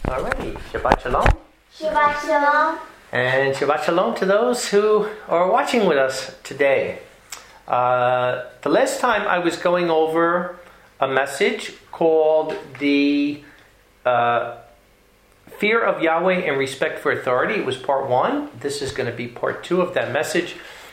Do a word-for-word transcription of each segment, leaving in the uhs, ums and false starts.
Alrighty, Shabbat Shalom. Shabbat Shalom. And Shabbat Shalom to those who are watching with us today. Uh, the last time I was going over a message called the uh, Fear of Yahweh and Respect for Authority. It was part one. This is going to be part two of that message.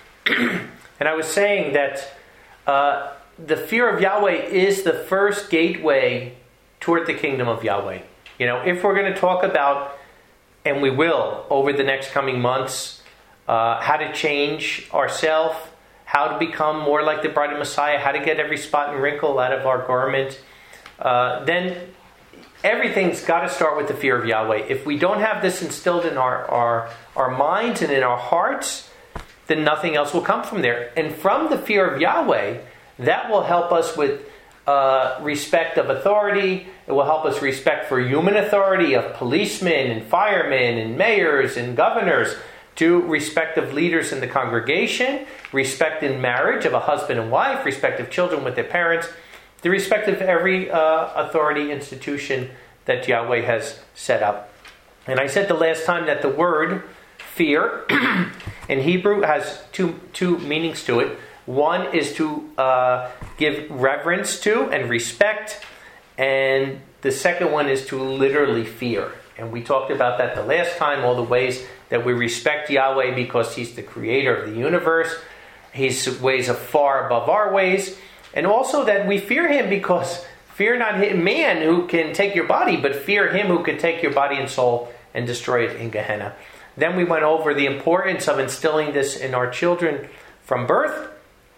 And I was saying that uh, the fear of Yahweh is the first gateway toward the kingdom of Yahweh. You know, if we're going to talk about, and we will over the next coming months, uh, how to change ourselves, how to become more like the bride of Messiah, how to get every spot and wrinkle out of our garment, uh, then everything's got to start with the fear of Yahweh. If we don't have this instilled in our, our, our minds and in our hearts, then nothing else will come from there. And from the fear of Yahweh, that will help us with uh, respect of authority. It will help us respect for human authority of policemen and firemen and mayors and governors, to respect of leaders in the congregation, respect in marriage of a husband and wife, respect of children with their parents, the respect of every uh, authority institution that Yahweh has set up. And I said the last time that the word fear in Hebrew has two two meanings to it. One is to uh, give reverence to and respect, and the second one is to literally fear. And we talked about that the last time, all the ways that we respect Yahweh because He's the creator of the universe. His ways are far above our ways. And also that we fear Him because fear not man who can take your body, but fear Him who can take your body and soul and destroy it in Gehenna. Then we went over the importance of instilling this in our children from birth.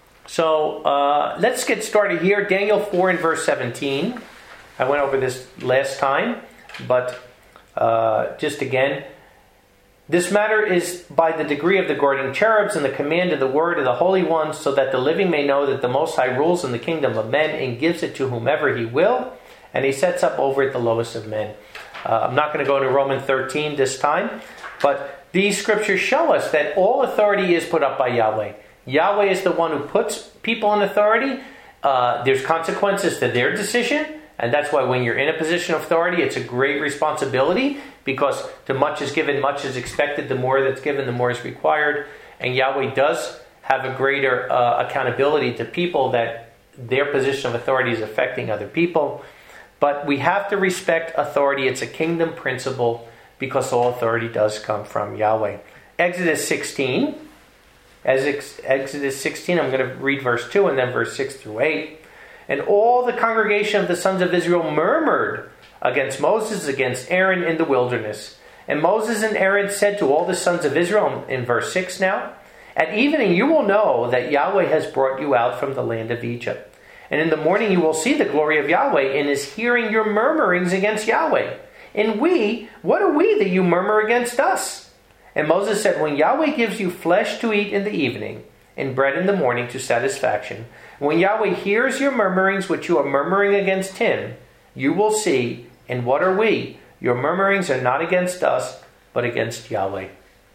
So uh, let's get started here. Daniel four and verse seventeen. I went over this last time, but uh, just again. This matter is by the degree of the guardian cherubs and the command of the word of the Holy One, so that the living may know that the Most High rules in the kingdom of men and gives it to whomever He will, and He sets up over it the lowest of men. Uh, I'm not going to go to Romans thirteen this time, but these scriptures show us that all authority is put up by Yahweh. Yahweh is the one who puts people in authority. Uh, there's consequences to their decision, and that's why when you're in a position of authority, it's a great responsibility, because to much is given, much is expected. The more that's given, the more is required. And Yahweh does have a greater uh, accountability to people that their position of authority is affecting other people. But we have to respect authority. It's a kingdom principle because all authority does come from Yahweh. Exodus sixteen. As ex- Exodus sixteen, I'm going to read verse two and then verse six through eight. And all the congregation of the sons of Israel murmured against Moses, against Aaron in the wilderness. And Moses and Aaron said to all the sons of Israel, in verse six now, at evening you will know that Yahweh has brought you out from the land of Egypt. And in the morning you will see the glory of Yahweh, and is hearing your murmurings against Yahweh. And we, what are we that you murmur against us? And Moses said, when Yahweh gives you flesh to eat in the evening, and bread in the morning to satisfaction, when Yahweh hears your murmurings which you are murmuring against Him, you will see, and what are we? Your murmurings are not against us, but against Yahweh.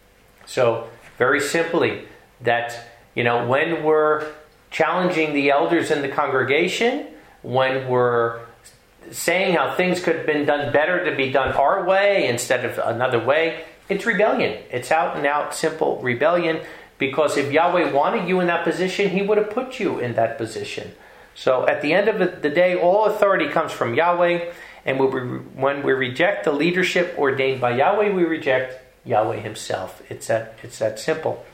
So, very simply, that, you know, when we're challenging the elders in the congregation, when we're saying how things could have been done better to be done our way instead of another way, it's rebellion. It's out and out simple rebellion, because if Yahweh wanted you in that position, He would have put you in that position. So at the end of the day, all authority comes from Yahweh. And when we reject the leadership ordained by Yahweh, we reject Yahweh Himself. It's that, it's that simple.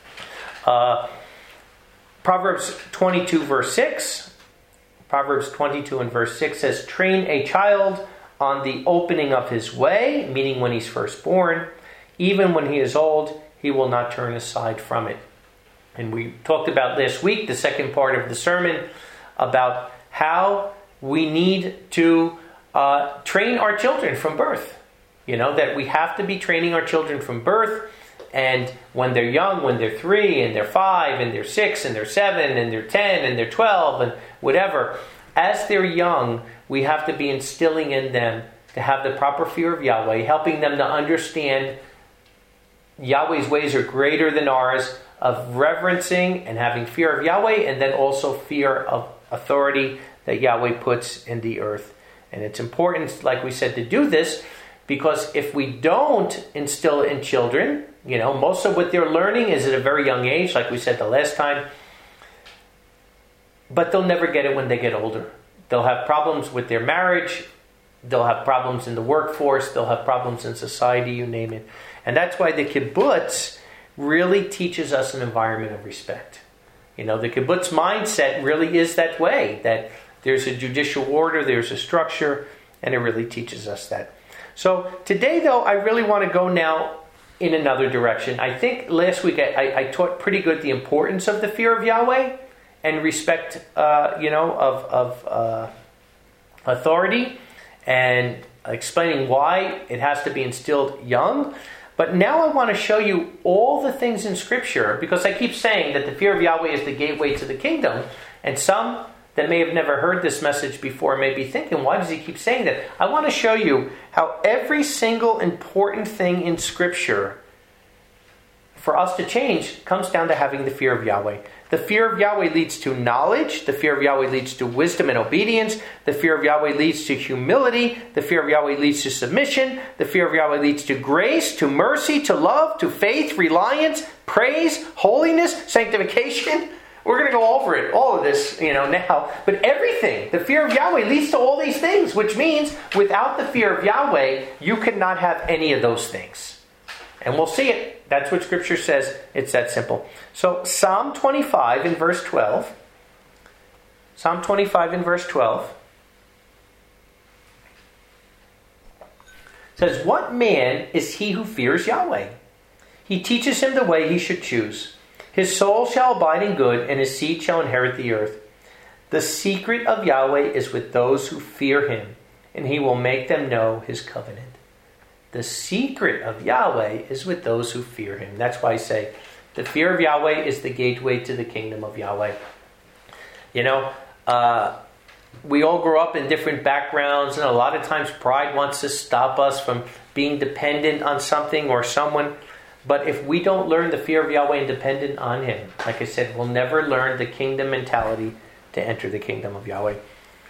Uh, Proverbs twenty-two verse six. Proverbs twenty-two and verse six says, train a child on the opening of his way, meaning when he's first born. Even when he is old, he will not turn aside from it. And we talked about last week, the second part of the sermon, about how we need to uh, train our children from birth. You know, that we have to be training our children from birth. And when they're young, when they're three, and they're five, and they're six, and they're seven, and they're ten, and they're twelve, and whatever, as they're young, we have to be instilling in them to have the proper fear of Yahweh, helping them to understand Yahweh's ways are greater than ours, of reverencing and having fear of Yahweh, and then also fear of authority that Yahweh puts in the earth. And it's important, like we said, to do this Because if we don't instill it in children, you know, most of what they're learning is at a very young age, like we said the last time. But they'll never get it when they get older. They'll have problems with their marriage. They'll have problems in the workforce. They'll have problems in society, you name it. And that's why the kibbutz really teaches us an environment of respect. You know, the kibbutz mindset really is that way, that there's a judicial order, there's a structure, and it really teaches us that. So today, though, I really want to go now in another direction. I think last week I, I, I taught pretty good the importance of the fear of Yahweh and respect, uh, you know, of, of uh, authority, and explaining why it has to be instilled young. But now I want to show you all the things in Scripture, because I keep saying that the fear of Yahweh is the gateway to the kingdom. And some that may have never heard this message before may be thinking, why does he keep saying that? I want to show you how every single important thing in Scripture for us to change comes down to having the fear of Yahweh. The fear of Yahweh leads to knowledge. The fear of Yahweh leads to wisdom and obedience. The fear of Yahweh leads to humility. The fear of Yahweh leads to submission. The fear of Yahweh leads to grace, to mercy, to love, to faith, reliance, praise, holiness, sanctification. We're going to go over it, all of this, you know, now. But everything, the fear of Yahweh leads to all these things, which means without the fear of Yahweh, you cannot have any of those things. And we'll see it. That's what Scripture says. It's that simple. So Psalm twenty-five in verse twelve. Psalm twenty-five in verse twelve says, "What man is he who fears Yahweh? He teaches him the way he should choose. His soul shall abide in good, and his seed shall inherit the earth. The secret of Yahweh is with those who fear him, and he will make them know his covenant." The secret of Yahweh is with those who fear him. That's why I say the fear of Yahweh is the gateway to the kingdom of Yahweh. You know, uh, we all grow up in different backgrounds, and a lot of times pride wants to stop us from being dependent on something or someone. But if we don't learn the fear of Yahweh and dependent on him, like I said, we'll never learn the kingdom mentality to enter the kingdom of Yahweh.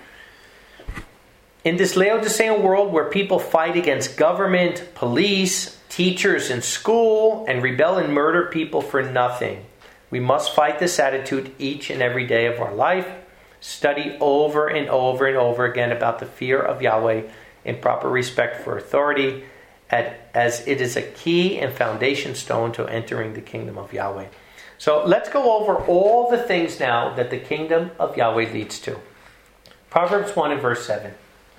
In this Laodicean world where people fight against government, police, teachers in school, and rebel and murder people for nothing, we must fight this attitude each and every day of our life. Study over and over and over again about the fear of Yahweh in proper respect for authority, as it is a key and foundation stone to entering the kingdom of Yahweh. So let's go over all the things now that the kingdom of Yahweh leads to. Proverbs one and verse seven.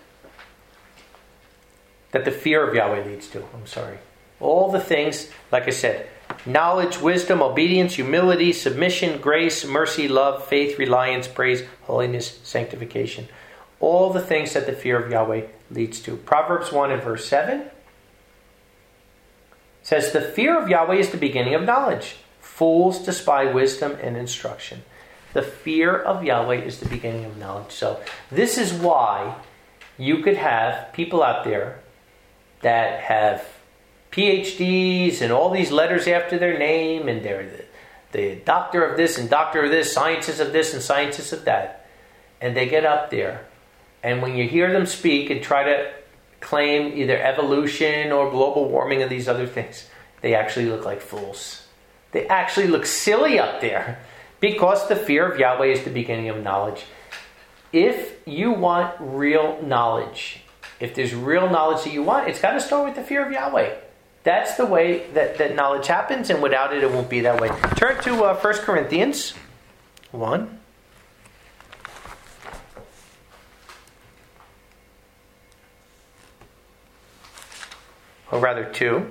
That the fear of Yahweh leads to. I'm sorry. All the things, like I said, knowledge, wisdom, obedience, humility, submission, grace, mercy, love, faith, reliance, praise, holiness, sanctification. All the things that the fear of Yahweh leads to. Proverbs one and verse seven says, "The fear of Yahweh is the beginning of knowledge. Fools despise wisdom and instruction." The fear of Yahweh is the beginning of knowledge. So this is why you could have people out there that have P H Ds and all these letters after their name, and they're the, the doctor of this and doctor of this, scientist of this and scientist of that. And they get up there, and when you hear them speak and try to claim either evolution or global warming and these other things, they actually look like fools. They actually look silly up there, because the fear of Yahweh is the beginning of knowledge. If you want real knowledge, if there's real knowledge that you want, it's got to start with the fear of Yahweh. That's the way that, that knowledge happens, and without it, it won't be that way. Turn to uh, First Corinthians one. Or rather two.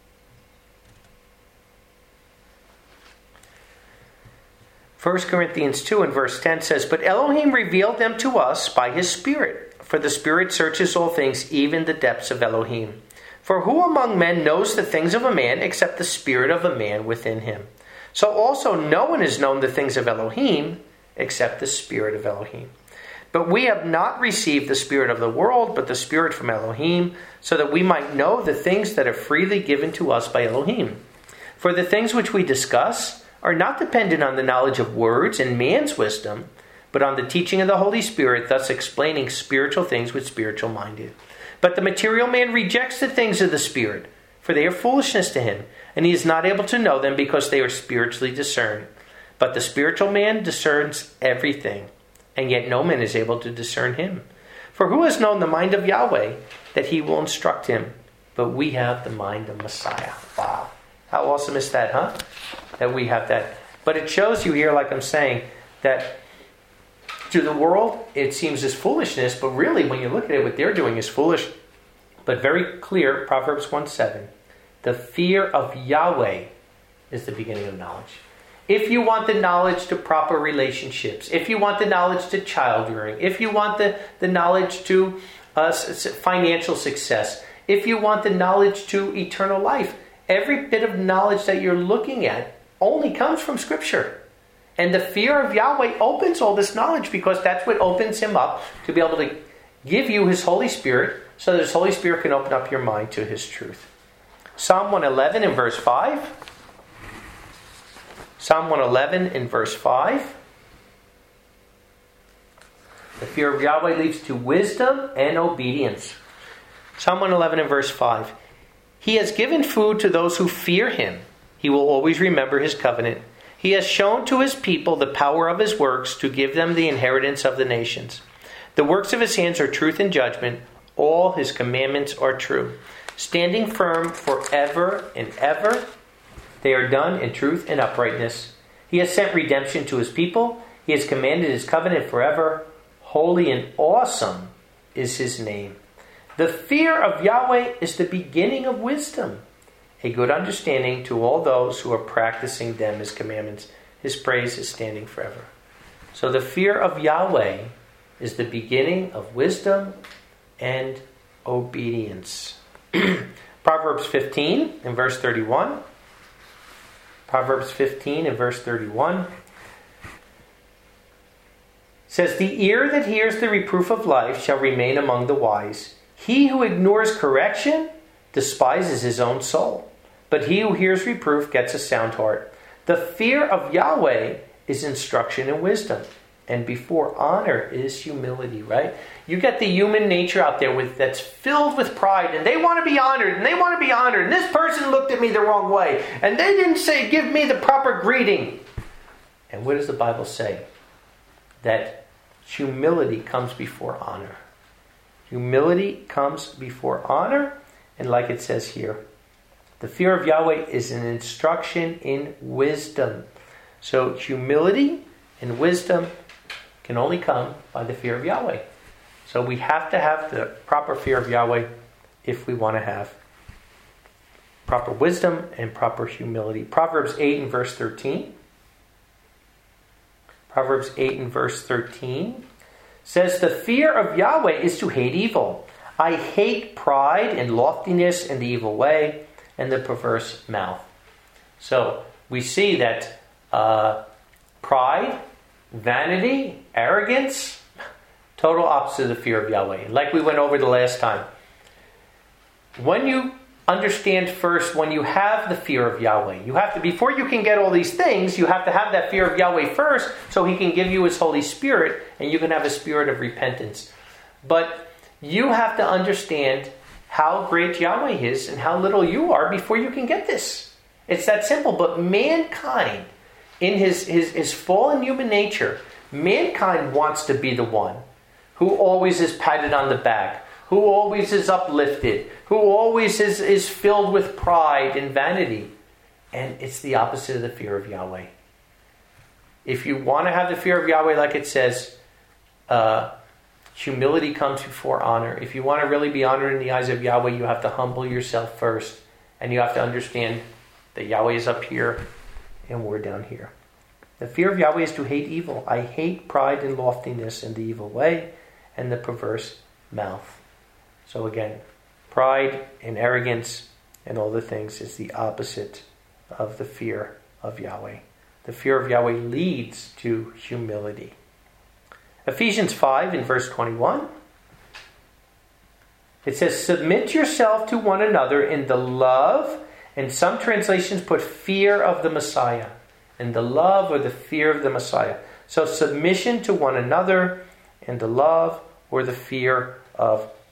First Corinthians two and verse ten says, "But Elohim revealed them to us by his Spirit. For the Spirit searches all things, even the depths of Elohim. For who among men knows the things of a man except the spirit of a man within him? So also no one has known the things of Elohim except the Spirit of Elohim. But we have not received the spirit of the world, but the Spirit from Elohim, so that we might know the things that are freely given to us by Elohim. For the things which we discuss are not dependent on the knowledge of words and man's wisdom, but on the teaching of the Holy Spirit, thus explaining spiritual things with spiritual minded. But the material man rejects the things of the Spirit, for they are foolishness to him, and he is not able to know them because they are spiritually discerned. But the spiritual man discerns everything, and yet no man is able to discern him. For who has known the mind of Yahweh, that he will instruct him? But we have the mind of Messiah. Wow. How awesome is that, huh? That we have that. But it shows you here, like I'm saying, that to the world, it seems as foolishness, but really, when you look at it, what they're doing is foolish. But very clear, Proverbs one seven. The fear of Yahweh is the beginning of knowledge. If you want the knowledge to proper relationships, if you want the knowledge to child rearing, if you want the, the knowledge to uh, financial success, if you want the knowledge to eternal life, every bit of knowledge that you're looking at only comes from Scripture. And the fear of Yahweh opens all this knowledge, because that's what opens him up to be able to give you his Holy Spirit, so that his Holy Spirit can open up your mind to his truth. Psalm one eleven in verse five. Psalm one eleven in verse five. The fear of Yahweh leads to wisdom and obedience. Psalm one eleven in verse five. He has given food to those who fear him. He will always remember his covenant. He has shown to his people the power of his works, to give them the inheritance of the nations. The works of his hands are truth and judgment. All his commandments are true, standing firm forever and ever. They are done in truth and uprightness. He has sent redemption to his people. He has commanded his covenant forever. Holy and awesome is his name. The fear of Yahweh is the beginning of wisdom, a good understanding to all those who are practicing them, his commandments. His praise is standing forever. So the fear of Yahweh is the beginning of wisdom and obedience. Proverbs fifteen in verse thirty-one. Proverbs fifteen in verse thirty-one says, "The ear that hears the reproof of life shall remain among the wise. He who ignores correction despises his own soul, but he who hears reproof gets a sound heart. The fear of Yahweh is instruction and wisdom, and before honor is humility," right? You get the human nature out there with that's filled with pride, and they want to be honored, and they want to be honored, and this person looked at me the wrong way, and they didn't say, give me the proper greeting. And what does the Bible say? That humility comes before honor. Humility comes before honor, and like it says here, the fear of Yahweh is an instruction in wisdom. So humility and wisdom can only come by the fear of Yahweh. So we have to have the proper fear of Yahweh if we want to have proper wisdom and proper humility. Proverbs eight and verse thirteen. Proverbs eight and verse thirteen says, "The fear of Yahweh is to hate evil. I hate pride and loftiness and the evil way and the perverse mouth." So we see that uh, pride, vanity, arrogance, total opposite of the fear of Yahweh. Like we went over the last time. When you understand first, when you have the fear of Yahweh, you have to, before you can get all these things, you have to have that fear of Yahweh first, so he can give you his Holy Spirit, and you can have a spirit of repentance. But you have to understand how great Yahweh is and how little you are before you can get this. It's that simple. But mankind, in his, his, his fallen human nature, mankind wants to be the one who always is patted on the back, who always is uplifted, who always is, is filled with pride and vanity. And it's the opposite of the fear of Yahweh. If you want to have the fear of Yahweh, like it says, uh, humility comes before honor. If you want to really be honored in the eyes of Yahweh, you have to humble yourself first. And you have to understand that Yahweh is up here and we're down here. The fear of Yahweh is to hate evil. I hate pride and loftiness and the evil way and the perverse mouth. So again, pride and arrogance and all the things is the opposite of the fear of Yahweh. The fear of Yahweh leads to humility. Ephesians five in verse twenty-one. It says, "Submit yourself to one another in the love," and some translations put fear of the Messiah. In the love or the fear of the Messiah. So submission to one another in the love or the fear of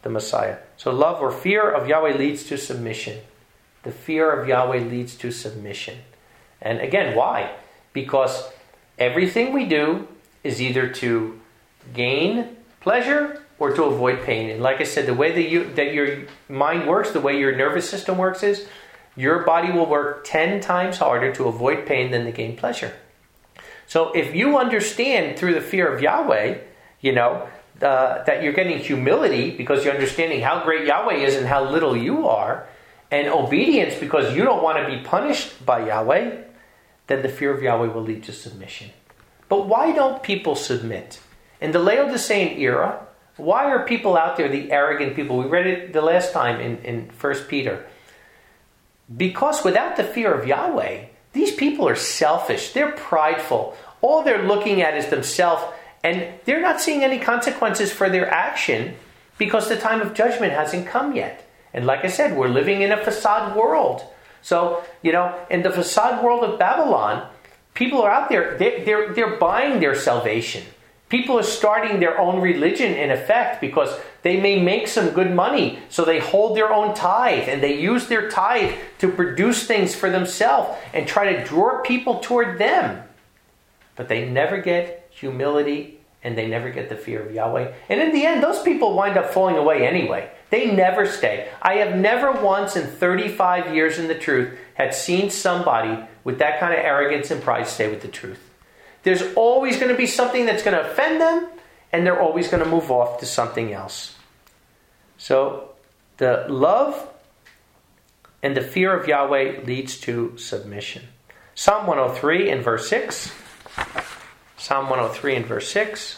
the Messiah. So love or fear of Yahweh leads to submission. The fear of Yahweh leads to submission. And again, why? Because everything we do is either to gain pleasure or to avoid pain. And like I said, the way that you that your mind works, the way your nervous system works is your body will work ten times harder to avoid pain than to gain pleasure. So if you understand through the fear of Yahweh, you know, uh, that you're getting humility because you're understanding how great Yahweh is and how little you are, and obedience because you don't want to be punished by Yahweh, then the fear of Yahweh will lead to submission. But why don't people submit? In the Laodicean era, why are people out there, the arrogant people? We read it the last time in, in First Peter. Because without the fear of Yahweh, these people are selfish. They're prideful. All they're looking at is themselves, and they're not seeing any consequences for their action because the time of judgment hasn't come yet. And like I said, we're living in a facade world. So, you know, in the facade world of Babylon, people are out there, they're, they're, they're buying their salvation. People are starting their own religion in effect because they may make some good money. So they hold their own tithe and they use their tithe to produce things for themselves and try to draw people toward them. But they never get humility and they never get the fear of Yahweh. And in the end, those people wind up falling away anyway. They never stay. I have never once in thirty-five years in the truth had seen somebody with that kind of arrogance and pride stay with the truth. There's always going to be something that's going to offend them, and they're always going to move off to something else. So the love and the fear of Yahweh leads to submission. Psalm one oh three and verse six. Psalm one oh three and verse six.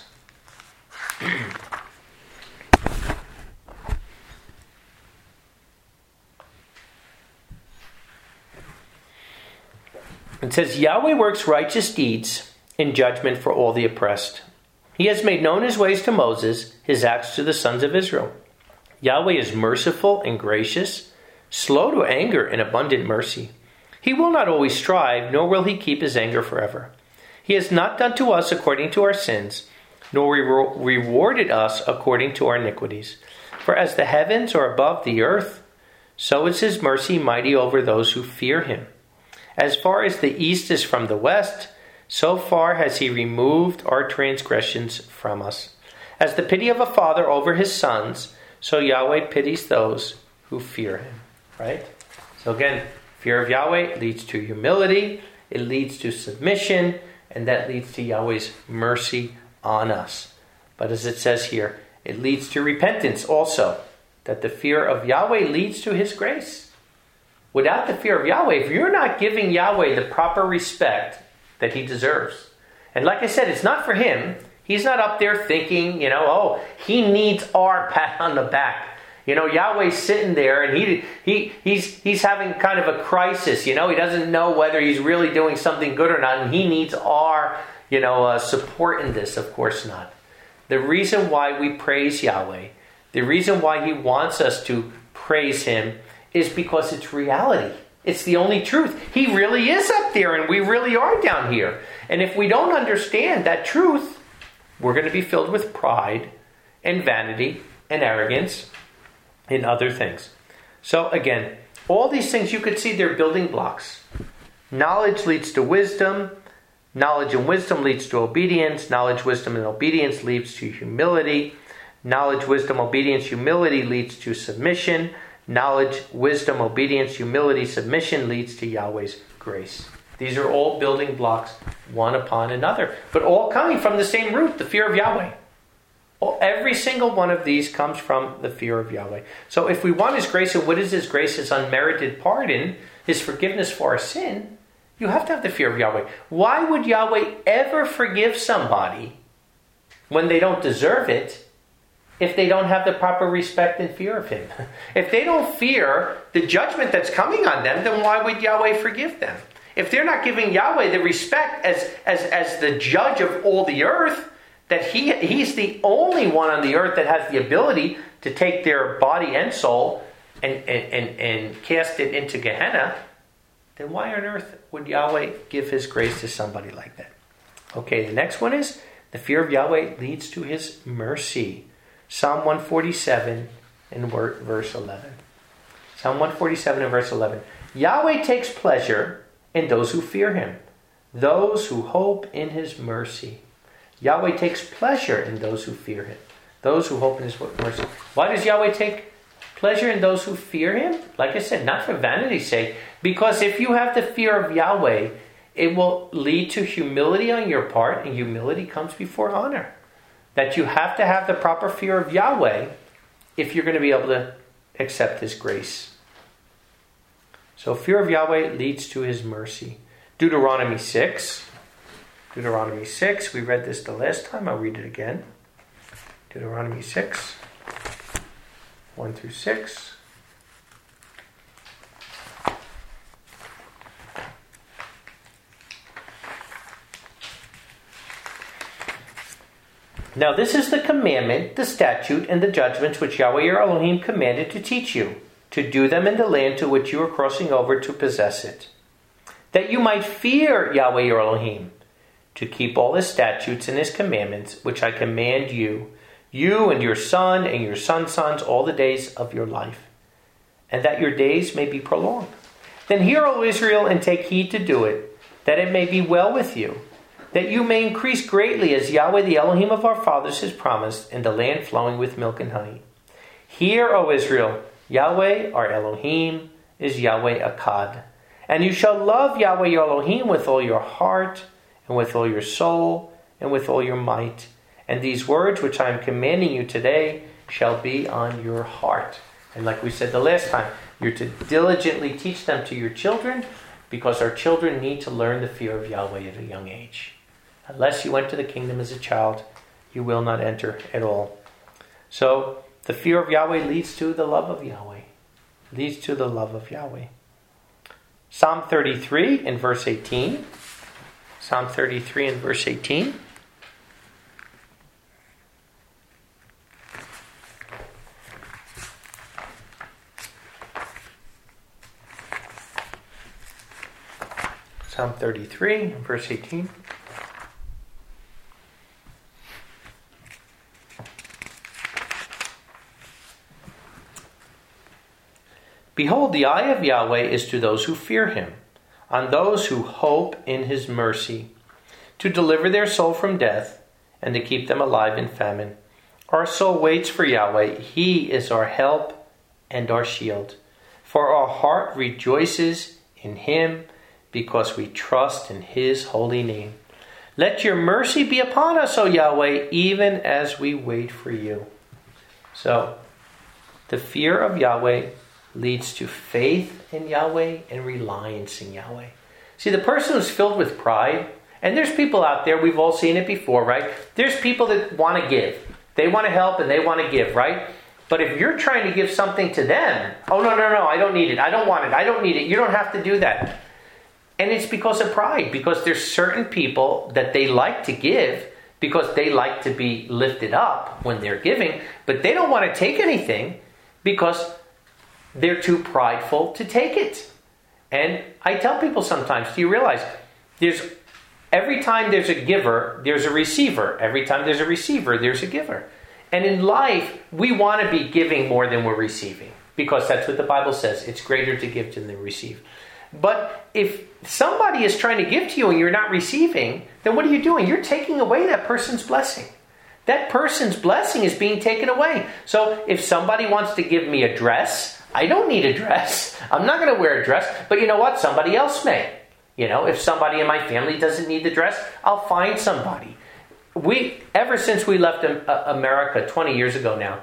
It says, Yahweh works righteous deeds in judgment for all the oppressed. He has made known his ways to Moses, his acts to the sons of Israel. Yahweh is merciful and gracious, slow to anger and abundant mercy. He will not always strive, nor will he keep his anger forever. He has not done to us according to our sins, nor re- rewarded us according to our iniquities. For as the heavens are above the earth, so is his mercy mighty over those who fear him. As far as the east is from the west, so far has he removed our transgressions from us. As the pity of a father over his sons, so Yahweh pities those who fear him. Right? So again, fear of Yahweh leads to humility, it leads to submission, and that leads to Yahweh's mercy on us. But as it says here, it leads to repentance also, that the fear of Yahweh leads to his grace. Without the fear of Yahweh, if you're not giving Yahweh the proper respect that he deserves, and like I said, it's not for him. He's not up there thinking, you know, oh, he needs our pat on the back. You know, Yahweh's sitting there and he he he's he's having kind of a crisis. You know, he doesn't know whether he's really doing something good or not, and he needs our, you know, uh, support in this. Of course not. The reason why we praise Yahweh, the reason why he wants us to praise him, is because it's reality. It's the only truth. He really is up there and we really are down here. And if we don't understand that truth, we're going to be filled with pride and vanity and arrogance and other things. So again, all these things you could see they're building blocks. Knowledge leads to wisdom. Knowledge and wisdom leads to obedience. Knowledge, wisdom, and obedience leads to humility. Knowledge, wisdom, obedience, humility leads to submission. Knowledge, wisdom, obedience, humility, submission leads to Yahweh's grace. These are all building blocks, one upon another, but all coming from the same root, the fear of Yahweh. Well, every single one of these comes from the fear of Yahweh. So if we want his grace, and what is his grace? His unmerited pardon, his forgiveness for our sin, you have to have the fear of Yahweh. Why would Yahweh ever forgive somebody when they don't deserve it, if they don't have the proper respect and fear of him? If they don't fear the judgment that's coming on them, then why would Yahweh forgive them? If they're not giving Yahweh the respect as, as, as the judge of all the earth, that he he's the only one on the earth that has the ability to take their body and soul and, and, and, and cast it into Gehenna, then why on earth would Yahweh give his grace to somebody like that? Okay, the next one is the fear of Yahweh leads to his mercy. Psalm one forty-seven in verse eleven. Psalm one forty-seven and verse eleven. Yahweh takes pleasure in those who fear him, those who hope in his mercy. Yahweh takes pleasure in those who fear him, those who hope in his mercy. Why does Yahweh take pleasure in those who fear him? Like I said, not for vanity's sake, because if you have the fear of Yahweh, it will lead to humility on your part, and humility comes before honor. That you have to have the proper fear of Yahweh if you're going to be able to accept his grace. So fear of Yahweh leads to his mercy. Deuteronomy six. Deuteronomy six. We read this the last time. I'll read it again. Deuteronomy six. one through six. Now this is the commandment, the statute, and the judgments which Yahweh your Elohim commanded to teach you, to do them in the land to which you are crossing over to possess it, that you might fear Yahweh your Elohim, to keep all his statutes and his commandments, which I command you, you and your son and your son's sons, all the days of your life, and that your days may be prolonged. Then hear, O Israel, and take heed to do it, that it may be well with you, that you may increase greatly as Yahweh the Elohim of our fathers has promised, in the land flowing with milk and honey. Hear, O Israel, Yahweh our Elohim is Yahweh Akkad. And you shall love Yahweh your Elohim with all your heart, and with all your soul, and with all your might. And these words which I am commanding you today shall be on your heart. And like we said the last time, you're to diligently teach them to your children, because our children need to learn the fear of Yahweh at a young age. Unless you enter the kingdom as a child, you will not enter at all. So, the fear of Yahweh leads to the love of Yahweh. Leads to the love of Yahweh. Psalm thirty-three in verse eighteen. Psalm thirty-three in verse eighteen. Psalm thirty-three, verse eighteen. Behold, the eye of Yahweh is to those who fear him, on those who hope in his mercy, to deliver their soul from death, and to keep them alive in famine. Our soul waits for Yahweh. He is our help and our shield. For our heart rejoices in him, because we trust in his holy name. Let your mercy be upon us, O Yahweh, even as we wait for you. So, the fear of Yahweh leads to faith in Yahweh and reliance in Yahweh. See, the person who's filled with pride, and there's people out there, we've all seen it before, right? There's people that want to give. They want to help and they want to give, right? But if you're trying to give something to them, oh, no, no, no, I don't need it. I don't want it. I don't need it. You don't have to do that. And it's because of pride, because there's certain people that they like to give because they like to be lifted up when they're giving, but they don't want to take anything because they're too prideful to take it. And I tell people sometimes, do you realize there's every time there's a giver, there's a receiver. Every time there's a receiver, there's a giver. And in life, we want to be giving more than we're receiving, because that's what the Bible says. It's greater to give than to receive. But if somebody is trying to give to you and you're not receiving, then what are you doing? You're taking away that person's blessing. That person's blessing is being taken away. So if somebody wants to give me a dress, I don't need a dress. I'm not going to wear a dress. But you know what? Somebody else may. You know, if somebody in my family doesn't need the dress, I'll find somebody. We, ever since we left America twenty years ago now,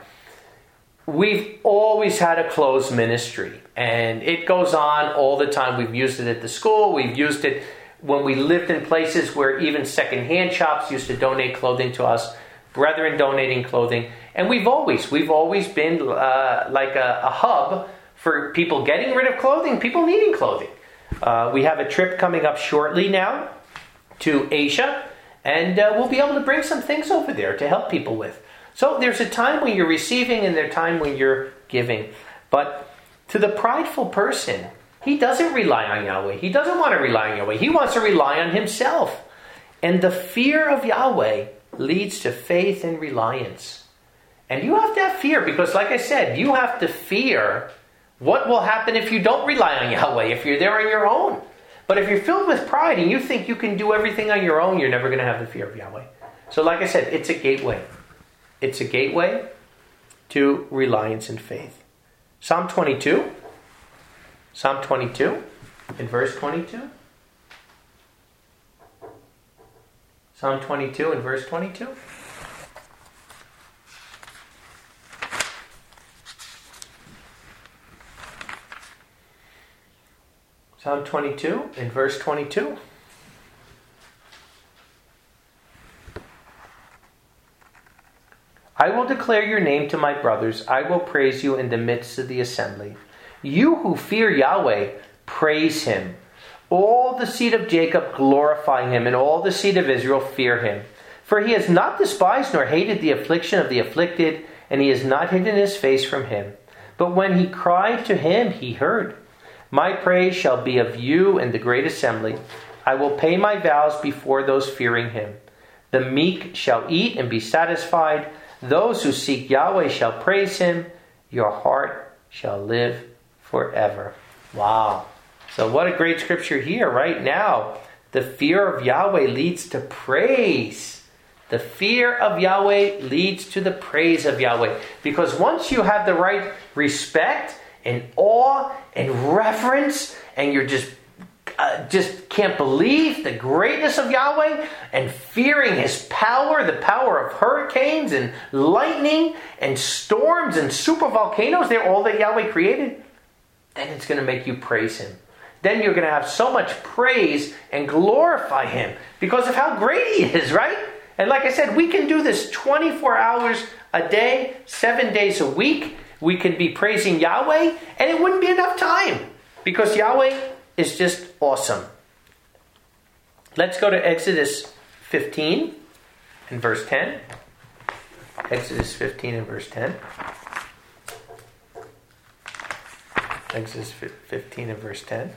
we've always had a clothes ministry. And it goes on all the time. We've used it at the school. We've used it when we lived in places where even secondhand shops used to donate clothing to us. Brethren donating clothing. And we've always, we've always been uh, like a, a hub for people getting rid of clothing, people needing clothing. Uh, we have a trip coming up shortly now to Asia, and uh, we'll be able to bring some things over there to help people with. So there's a time when you're receiving and there's a time when you're giving. But to the prideful person, he doesn't rely on Yahweh. He doesn't want to rely on Yahweh. He wants to rely on himself. And the fear of Yahweh leads to faith and reliance. And you have to have fear because, like I said, you have to fear what will happen if you don't rely on Yahweh, if you're there on your own. But if you're filled with pride and you think you can do everything on your own, you're never going to have the fear of Yahweh. So like I said, it's a gateway. It's a gateway to reliance and faith. Psalm twenty-two. Psalm twenty-two, in verse twenty-two. Psalm twenty-two, in verse twenty-two. Psalm twenty-two, in verse twenty-two. I will declare your name to my brothers. I will praise you in the midst of the assembly. You who fear Yahweh, praise him. All the seed of Jacob glorify him, and all the seed of Israel fear him. For he has not despised nor hated the affliction of the afflicted, and he has not hidden his face from him. But when he cried to him, he heard. My praise shall be of you in the great assembly. I will pay my vows before those fearing him. The meek shall eat and be satisfied. Those who seek Yahweh shall praise him. Your heart shall live forever. Wow. So what a great scripture here right now. The fear of Yahweh leads to praise. The fear of Yahweh leads to the praise of Yahweh. Because once you have the right respect and awe and reverence, and you're just uh, just can't believe the greatness of Yahweh, and fearing his power, the power of hurricanes and lightning and storms and super volcanoes, they're all that Yahweh created, then it's going to make you praise him. Then you're going to have so much praise and glorify him because of how great he is, right? And like I said, we can do this twenty-four hours a day, seven days a week. We can be praising Yahweh, and it wouldn't be enough time because Yahweh is just awesome. Let's go to Exodus fifteen and verse ten. Exodus fifteen and verse ten. Exodus fifteen and verse ten.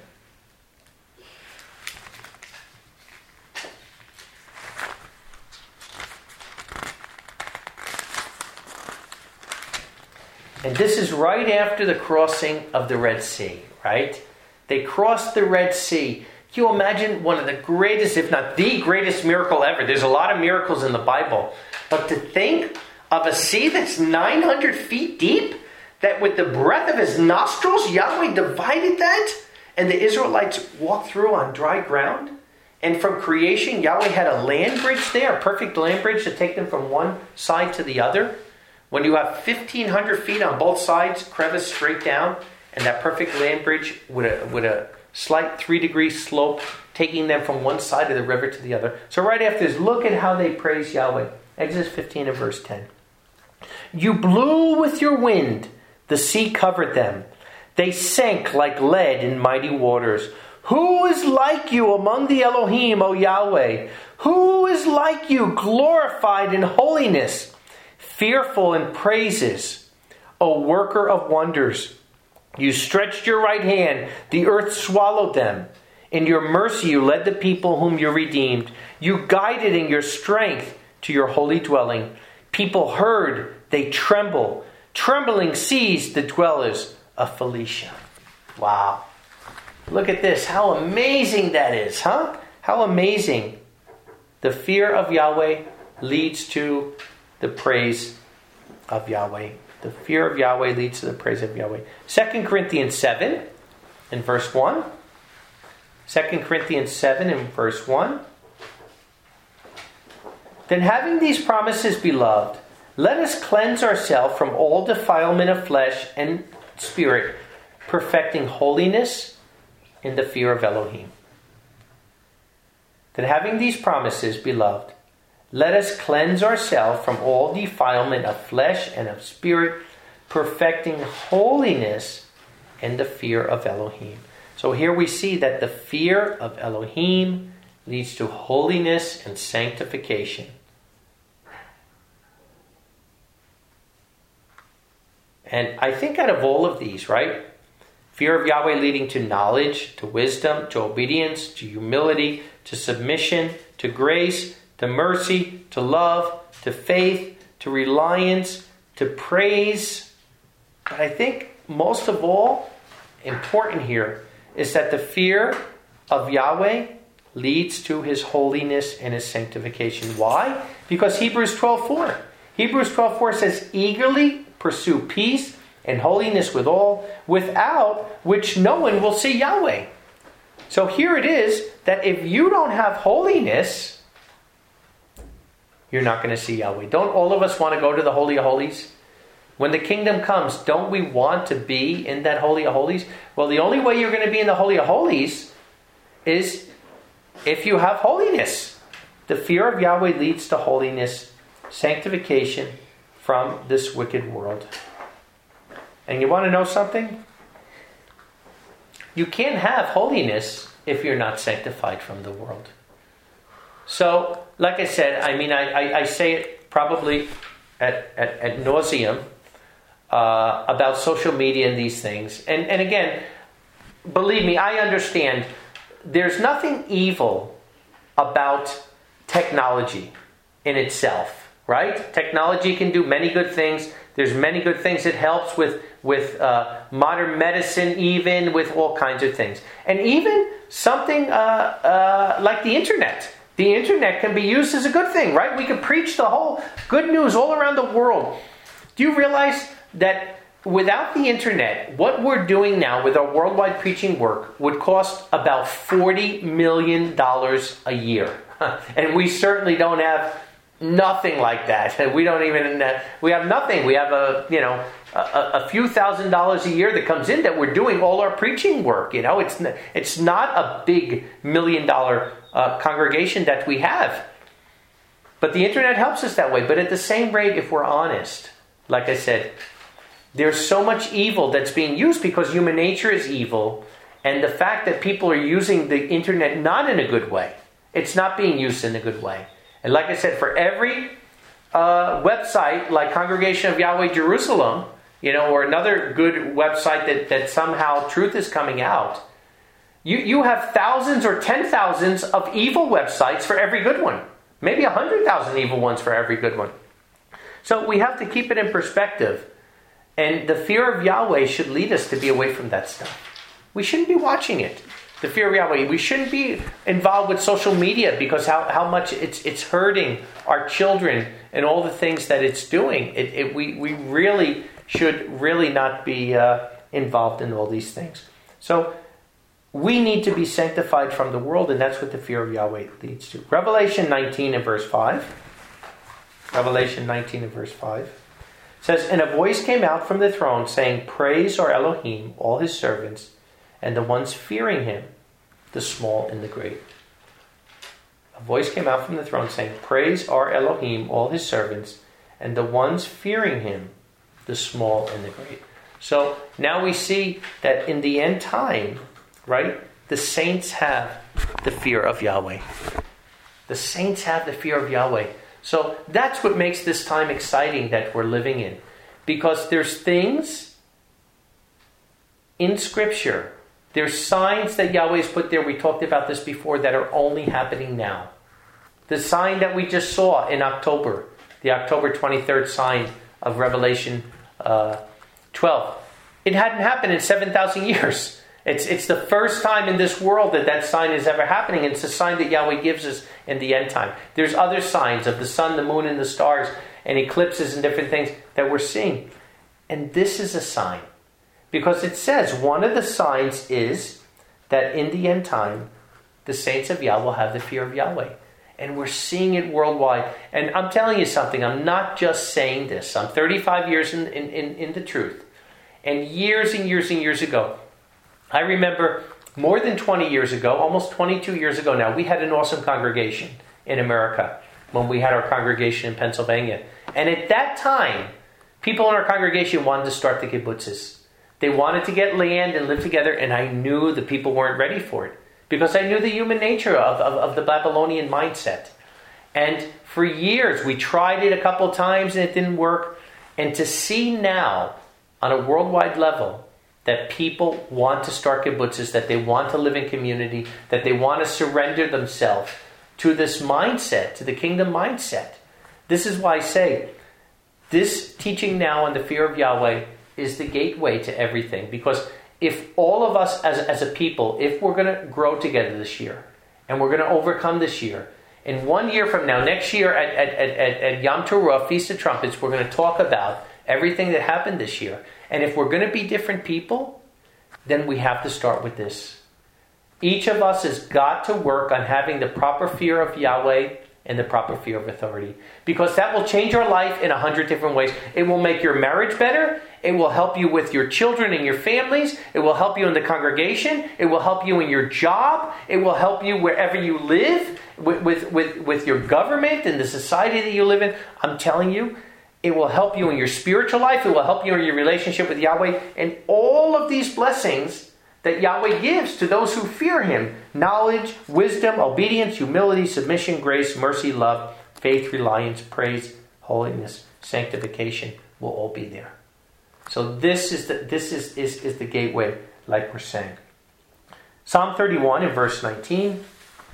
And this is right after the crossing of the Red Sea, right? They crossed the Red Sea. Can you imagine one of the greatest, if not the greatest miracle ever? There's a lot of miracles in the Bible. But to think of a sea that's nine hundred feet deep, that with the breath of his nostrils, Yahweh divided that, and the Israelites walked through on dry ground. And from creation, Yahweh had a land bridge there, a perfect land bridge to take them from one side to the other. When you have fifteen hundred feet on both sides, crevice straight down, and that perfect land bridge with a, with a slight three degree slope, taking them from one side of the river to the other. So right after this, look at how they praise Yahweh. Exodus fifteen and verse ten. You blew with your wind, the sea covered them. They sank like lead in mighty waters. Who is like you among the Elohim, O Yahweh? Who is like you, glorified in holiness, fearful in praises, O worker of wonders? You stretched your right hand, the earth swallowed them. In your mercy you led the people whom you redeemed. You guided in your strength to your holy dwelling. People heard, they tremble. Trembling seized the dwellers of Phoenicia. Wow. Look at this. How amazing that is, huh? How amazing. The fear of Yahweh leads to the praise of Yahweh. The fear of Yahweh leads to the praise of Yahweh. Second Corinthians seven in verse one. Second Corinthians seven in verse one. Then having these promises, beloved, let us cleanse ourselves from all defilement of flesh and spirit, perfecting holiness in the fear of Elohim. Then having these promises, beloved, let us cleanse ourselves from all defilement of flesh and of spirit, perfecting holiness in the fear of Elohim. So here we see that the fear of Elohim leads to holiness and sanctification. And I think out of all of these, right? Fear of Yahweh leading to knowledge, to wisdom, to obedience, to humility, to submission, to grace, to mercy, to love, to faith, to reliance, to praise. But I think most of all, important here, is that the fear of Yahweh leads to his holiness and his sanctification. Why? Because Hebrews twelve four. Hebrews twelve four says, eagerly pursue peace and holiness with all, without which no one will see Yahweh. So here it is that if you don't have holiness, you're not going to see Yahweh. Don't all of us want to go to the Holy of Holies? When the kingdom comes, don't we want to be in that Holy of Holies? Well, the only way you're going to be in the Holy of Holies is if you have holiness. The fear of Yahweh leads to holiness, sanctification from this wicked world. And you want to know something? You can't have holiness if you're not sanctified from the world. So, like I said, I mean, I, I, I say it probably at, at, at nauseum uh, about social media and these things. And, and again, believe me, I understand there's nothing evil about technology in itself, right? Technology can do many good things. There's many good things it helps with, with uh, modern medicine, even with all kinds of things. And even something uh, uh, like the internet. The internet can be used as a good thing, right? We can preach the whole good news all around the world. Do you realize that without the internet, what we're doing now with our worldwide preaching work would cost about forty million dollars a year? And we certainly don't have nothing like that. We don't even, uh, we have nothing. We have a, you know, a, a few thousand dollars a year that comes in that we're doing all our preaching work. You know, it's, it's not a big million dollar uh, congregation that we have. But the internet helps us that way. But at the same rate, if we're honest, like I said, there's so much evil that's being used because human nature is evil. And the fact that people are using the internet not in a good way, it's not being used in a good way. And like I said, for every uh, website like Congregation of Yahweh Jerusalem, you know, or another good website that, that somehow truth is coming out, you, you have thousands or ten thousands of evil websites for every good one. Maybe a hundred thousand evil ones for every good one. So we have to keep it in perspective. And the fear of Yahweh should lead us to be away from that stuff. We shouldn't be watching it. The fear of Yahweh. We shouldn't be involved with social media because how, how much it's it's hurting our children and all the things that it's doing. It, it, we, we really should really not be uh, involved in all these things. So we need to be sanctified from the world, and that's what the fear of Yahweh leads to. Revelation nineteen and verse five. Revelation nineteen and verse five says, "And a voice came out from the throne saying, Praise our Elohim, all his servants, and the ones fearing him, the small and the great." A voice came out from the throne saying, Praise our Elohim, all his servants, and the ones fearing him, the small and the great. So now we see that in the end time, right, the saints have the fear of Yahweh. The saints have the fear of Yahweh. So that's what makes this time exciting that we're living in. Because there's things in Scripture, there's signs that Yahweh's put there, we talked about this before, that are only happening now. The sign that we just saw in October, the October twenty-third sign of Revelation uh, twelve. It hadn't happened in seven thousand years. It's, it's the first time in this world that that sign is ever happening. And it's a sign that Yahweh gives us in the end time. There's other signs of the sun, the moon, and the stars, and eclipses and different things that we're seeing. And this is a sign. Because it says one of the signs is that in the end time, the saints of Yahweh will have the fear of Yahweh. And we're seeing it worldwide. And I'm telling you something, I'm not just saying this. I'm thirty-five years in, in, in, in the truth. And years and years and years ago, I remember more than twenty years ago, almost twenty-two years ago now, we had an awesome congregation in America when we had our congregation in Pennsylvania. And at that time, people in our congregation wanted to start the kibbutzes. They wanted to get land and live together, and I knew the people weren't ready for it. Because I knew the human nature of, of, of the Babylonian mindset. And for years, we tried it a couple of times and it didn't work. And to see now, on a worldwide level, that people want to start kibbutzes, that they want to live in community, that they want to surrender themselves to this mindset, to the kingdom mindset. This is why I say, This teaching now on the fear of Yahweh is the gateway to everything. Because if all of us as, as a people, if we're going to grow together this year, and we're going to overcome this year, and one year from now, next year at, at, at, at, at Yom Teruah, Feast of Trumpets, we're going to talk about everything that happened this year. And if we're going to be different people, then we have to start with this. Each of us has got to work on having the proper fear of Yahweh and the proper fear of authority. Because that will change your life in a hundred different ways. It will make your marriage better. It will help you with your children and your families. It will help you in the congregation. It will help you in your job. It will help you wherever you live, with, with, with, with your government and the society that you live in. I'm telling you, it will help you in your spiritual life. It will help you in your relationship with Yahweh. And all of these blessings that Yahweh gives to those who fear Him. Knowledge, wisdom, obedience, humility, submission, grace, mercy, love, faith, reliance, praise, holiness, sanctification will all be there. So this is the, this is, is, is the gateway, like we're saying. Psalm thirty-one and verse nineteen.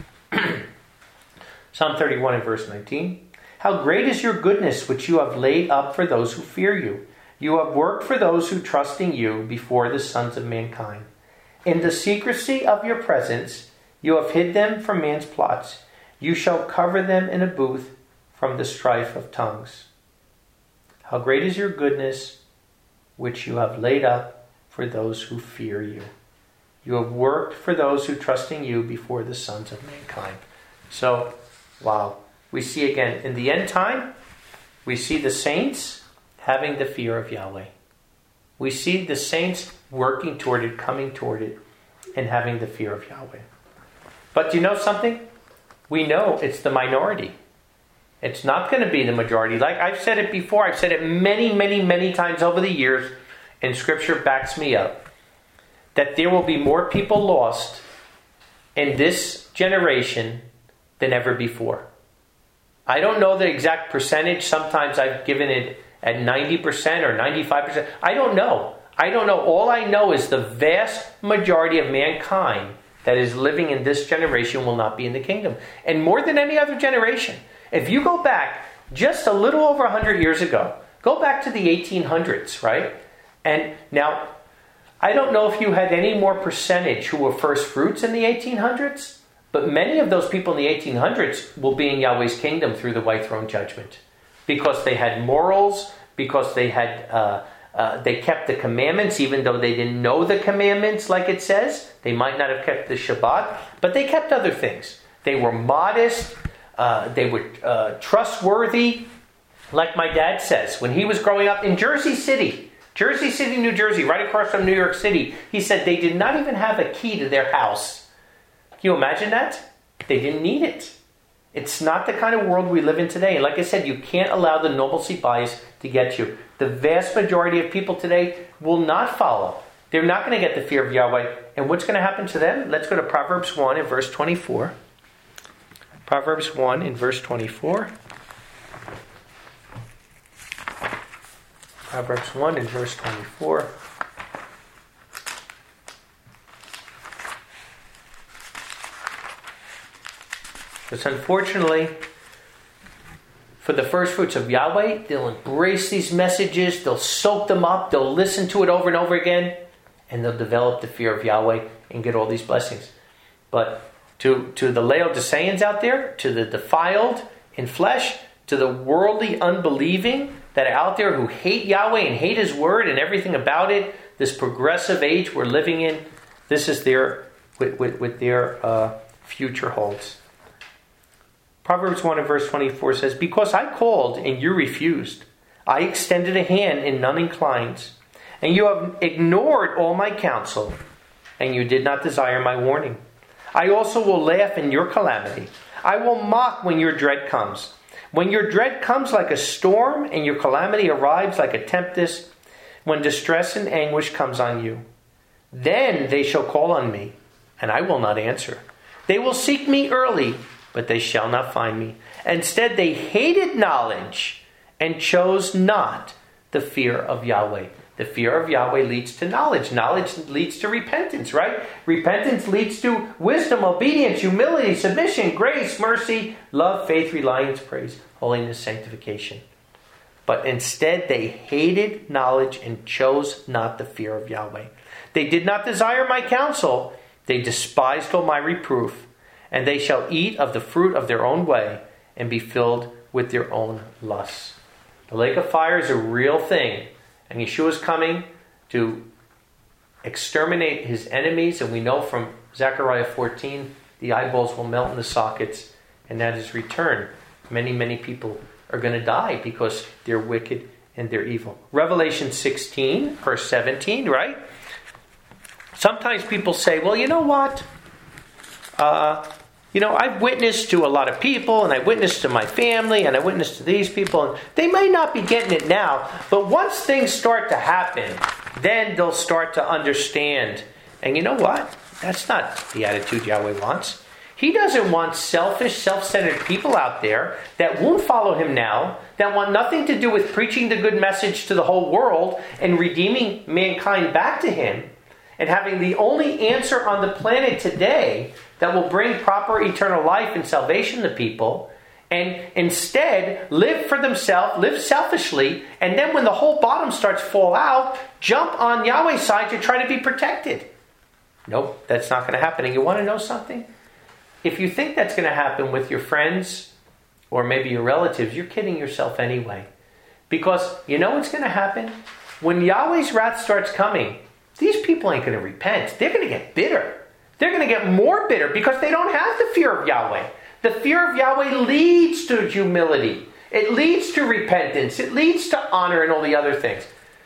Psalm thirty-one and verse nineteen. How great is your goodness which you have laid up for those who fear you. You have worked for those who trust in you before the sons of mankind. In the secrecy of your presence, you have hid them from man's plots. You shall cover them in a booth from the strife of tongues. How great is your goodness, which you have laid up for those who fear you. You have worked for those who trust in you before the sons of mankind. So, wow. We see again, in the end time, we see the saints having the fear of Yahweh. We see the saints working toward it, coming toward it, and having the fear of Yahweh. But you know something? We know it's the minority. It's not going to be the majority. Like I've said it before, I've said it many, many, many times over the years, and Scripture backs me up, that there will be more people lost in this generation than ever before. I don't know the exact percentage. Sometimes I've given it at ninety percent or ninety-five percent. I don't know. I don't know. All I know is the vast majority of mankind that is living in this generation will not be in the kingdom. And more than any other generation. If you go back just a little over one hundred years ago, go back to the eighteen hundreds, right? And now, I don't know if you had any more percentage who were first fruits in the eighteen hundreds, but many of those people in the eighteen hundreds will be in Yahweh's kingdom through the white throne judgment. Because they had morals, because they had uh, uh, they kept the commandments, even though they didn't know the commandments, like it says. They might not have kept the Shabbat, but they kept other things. They were modest, uh, they were uh, trustworthy, like my dad says. When he was growing up in Jersey City, Jersey City, New Jersey, right across from New York City, he said they did not even have a key to their house. Can you imagine that? They didn't need it. It's not the kind of world we live in today. And like I said, you can't allow the normalcy bias to get you. The vast majority of people today will not follow. They're not going to get the fear of Yahweh. And what's going to happen to them? Let's go to Proverbs one in verse twenty-four. Proverbs one in verse twenty-four. Proverbs one in verse twenty-four. Because unfortunately, for the first fruits of Yahweh, they'll embrace these messages, they'll soak them up, they'll listen to it over and over again, and they'll develop the fear of Yahweh and get all these blessings. But to, to the Laodiceans out there, to the defiled in flesh, to the worldly unbelieving that are out there who hate Yahweh and hate His word and everything about it, this progressive age we're living in, this is their what, what, what their uh, future holds. Proverbs one and verse twenty-four says, because I called and you refused. I extended a hand and none inclines. And you have ignored all my counsel, and you did not desire my warning. I also will laugh in your calamity. I will mock when your dread comes. When your dread comes like a storm, and your calamity arrives like a tempest, when distress and anguish comes on you, then they shall call on me, and I will not answer. They will seek me early, but they shall not find me. Instead, they hated knowledge and chose not the fear of Yahweh. The fear of Yahweh leads to knowledge. Knowledge leads to repentance, right? Repentance leads to wisdom, obedience, humility, submission, grace, mercy, love, faith, reliance, praise, holiness, sanctification. but instead they hated knowledge and chose not the fear of Yahweh. They did not desire my counsel. They despised all my reproof. And they shall eat of the fruit of their own way and be filled with their own lusts. The lake of fire is a real thing. And Yeshua is coming to exterminate his enemies. And we know from Zechariah fourteen, the eyeballs will melt in the sockets. And at his return, many, many people are going to die because they're wicked and they're evil. Revelation sixteen, verse seventeen, right? Sometimes people say, well, you know what? Uh, you know, I've witnessed to a lot of people, and I witnessed to my family, and I witnessed to these people, and they may not be getting it now, but once things start to happen, then they'll start to understand. And you know what? That's not the attitude Yahweh wants. He doesn't want selfish, self-centered people out there that won't follow him now, that want nothing to do with preaching the good message to the whole world and redeeming mankind back to him, and having the only answer on the planet today that will bring proper eternal life and salvation to people, and instead live for themselves, live selfishly, and then when the whole bottom starts to fall out, jump on Yahweh's side to try to be protected. Nope, that's not going to happen. And you want to know something? If you think that's going to happen with your friends or maybe your relatives, you're kidding yourself anyway. Because you know what's going to happen? When Yahweh's wrath starts coming, these people ain't going to repent. They're going to get bitter. They're going to get more bitter because they don't have the fear of Yahweh. The fear of Yahweh leads to humility. It leads to repentance. It leads to honor and all the other things.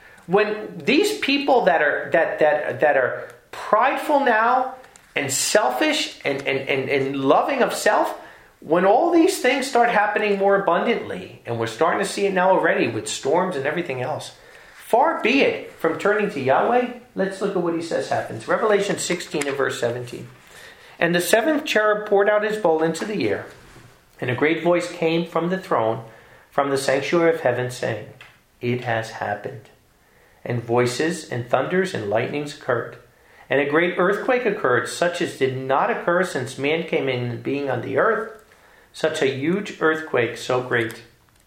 When these people that are that that that are prideful now and selfish and, and, and, and loving of self, when all these things start happening more abundantly, and we're starting to see it now already with storms and everything else, far be it from turning to Yahweh. Let's look at what he says happens. Revelation sixteen and verse seventeen. And the seventh cherub poured out his bowl into the air, and a great voice came from the throne, from the sanctuary of heaven, saying, It has happened. And voices and thunders and lightnings occurred. And a great earthquake occurred, such as did not occur since man came into being on the earth. Such a huge earthquake, so great.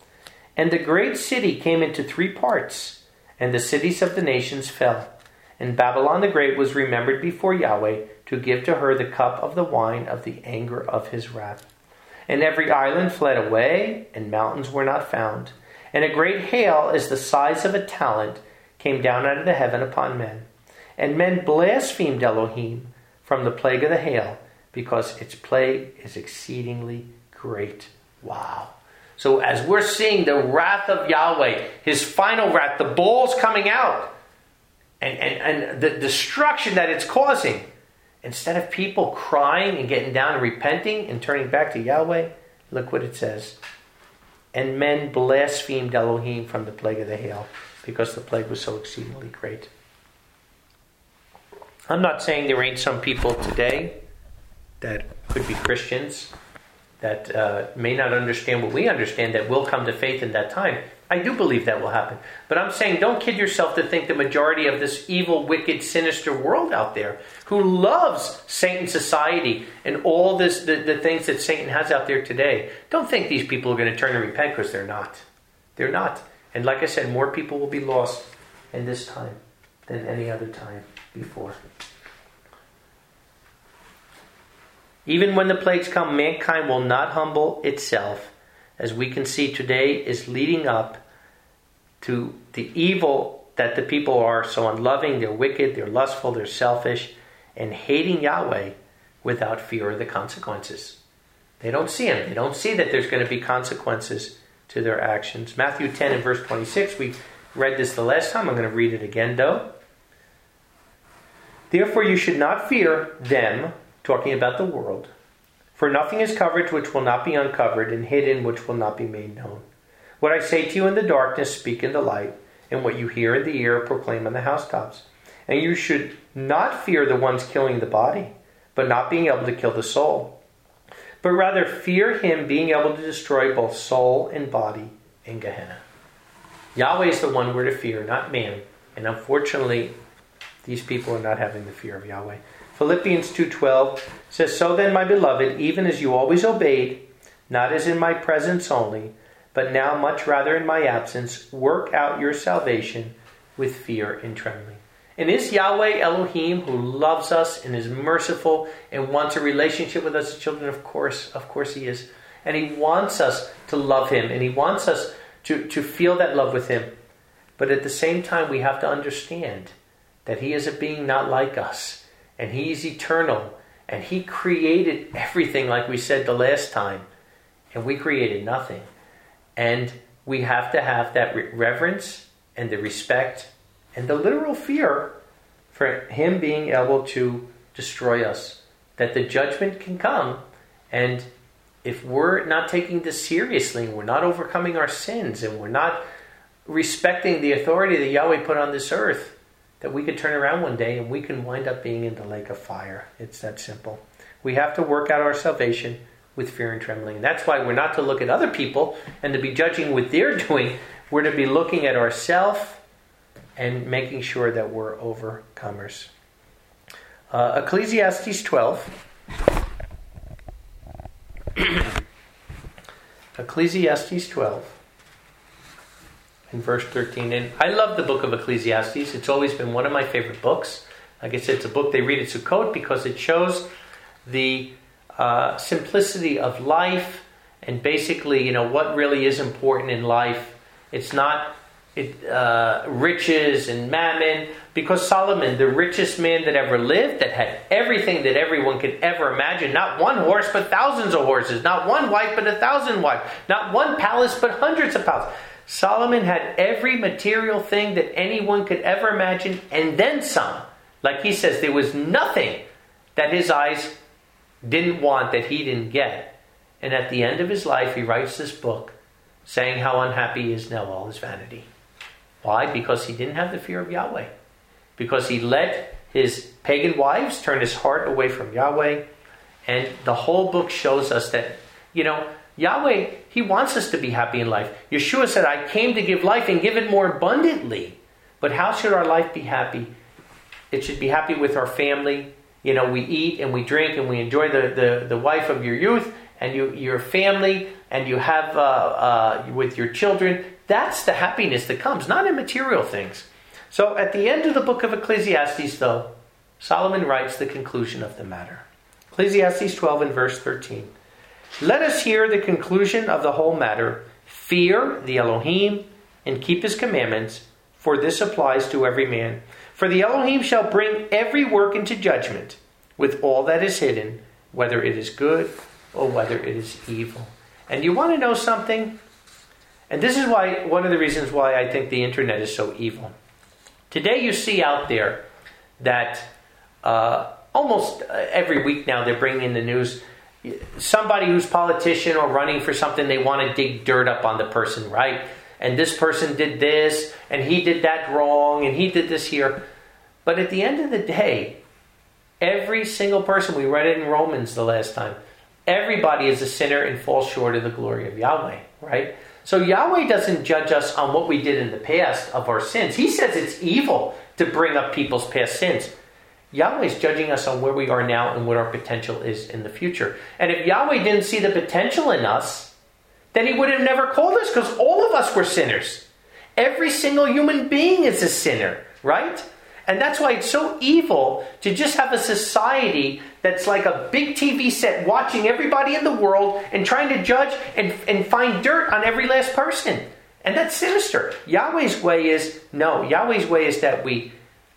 And the great city came into three parts, and the cities of the nations fell. And Babylon the Great was remembered before Yahweh to give to her the cup of the wine of the anger of his wrath. And every island fled away, and mountains were not found. And a great hail, as the size of a talent, came down out of the heaven upon men. And men blasphemed Elohim from the plague of the hail, because its plague is exceedingly great. Wow. So as we're seeing the wrath of Yahweh, his final wrath, the bowl's coming out, and, and, and the destruction that it's causing, instead of people crying and getting down and repenting and turning back to Yahweh, look what it says. And men blasphemed Elohim from the plague of the hail, because the plague was so exceedingly great. I'm not saying there ain't some people today that could be Christians that uh, may not understand what we understand, that will come to faith in that time. I do believe that will happen. But I'm saying don't kid yourself to think the majority of this evil, wicked, sinister world out there who loves Satan's society and all this, the, the things that Satan has out there today, don't think these people are going to turn and repent, because they're not. They're not. And like I said, more people will be lost in this time than any other time before. Even when the plagues come, mankind will not humble itself, as we can see today is leading up to the evil that the people are so unloving, they're wicked, they're lustful, they're selfish, and hating Yahweh without fear of the consequences. They don't see him. They don't see that there's going to be consequences to their actions. Matthew ten and verse twenty-six, we read this the last time. I'm going to read it again though. Therefore you should not fear them, talking about the world, for nothing is covered which will not be uncovered, and hidden which will not be made known. What I say to you in the darkness, speak in the light, and what you hear in the ear, proclaim on the housetops. And you should not fear the ones killing the body, but not being able to kill the soul, but rather fear him being able to destroy both soul and body in Gehenna. Yahweh is the one we're to fear, not man. And unfortunately, these people are not having the fear of Yahweh. Philippians two twelve says, So then, my beloved, even as you always obeyed, not as in my presence only, but now much rather in my absence, work out your salvation with fear and trembling. And is Yahweh Elohim, who loves us and is merciful and wants a relationship with us as children? Of course, of course he is. And he wants us to love him, and he wants us to, to feel that love with him. But at the same time, we have to understand that he is a being not like us, and he is eternal, and he created everything, like we said the last time, and we created nothing. And we have to have that reverence and the respect and the literal fear for him being able to destroy us, that the judgment can come. And if we're not taking this seriously, and we're not overcoming our sins, and we're not respecting the authority that Yahweh put on this earth, that we could turn around one day and we can wind up being in the lake of fire. It's that simple. We have to work out our salvation with fear and trembling. And that's why we're not to look at other people and to be judging what they're doing. We're to be looking at ourselves and making sure that we're overcomers. Uh, Ecclesiastes twelve. Ecclesiastes twelve. In verse thirteen. And I love the book of Ecclesiastes. It's always been one of my favorite books. Like I said, it's a book they read at Sukkot because it shows the uh, simplicity of life and basically, you know, what really is important in life. It's not it, uh, riches and mammon, because Solomon, the richest man that ever lived, that had everything that everyone could ever imagine, not one horse but thousands of horses, not one wife but a thousand wives, not one palace but hundreds of palaces. Solomon had every material thing that anyone could ever imagine, and then some. Like he says, there was nothing that his eyes didn't want, that he didn't get. And at the end of his life, he writes this book saying how unhappy he is now, all his vanity. Why? Because he didn't have the fear of Yahweh. Because he let his pagan wives turn his heart away from Yahweh. And the whole book shows us that, you know, Yahweh, he wants us to be happy in life. Yeshua said, I came to give life and give it more abundantly. But how should our life be happy? It should be happy with our family. You know, we eat and we drink and we enjoy the, the, the wife of your youth and you, your family, and you have uh, uh, with your children. That's the happiness that comes, not in material things. So at the end of the book of Ecclesiastes, though, Solomon writes the conclusion of the matter. Ecclesiastes twelve and verse thirteen. Let us hear the conclusion of the whole matter. Fear the Elohim and keep his commandments, for this applies to every man. For the Elohim shall bring every work into judgment with all that is hidden, whether it is good or whether it is evil. And you want to know something? And this is why one of the reasons why I think the internet is so evil. Today you see out there that uh, almost every week now they're bringing in the news somebody who's politician or running for something, they want to dig dirt up on the person, right? And this person did this, and he did that wrong, and he did this here. But at the end of the day, every single person, we read it in Romans the last time, everybody is a sinner and falls short of the glory of Yahweh, right? So Yahweh doesn't judge us on what we did in the past of our sins. He says it's evil to bring up people's past sins. Yahweh is judging us on where we are now and what our potential is in the future. And if Yahweh didn't see the potential in us, then he would have never called us, because all of us were sinners. Every single human being is a sinner, right? And that's why it's so evil to just have a society that's like a big T V set watching everybody in the world and trying to judge and, and find dirt on every last person. And that's sinister. Yahweh's way is, no, Yahweh's way is that we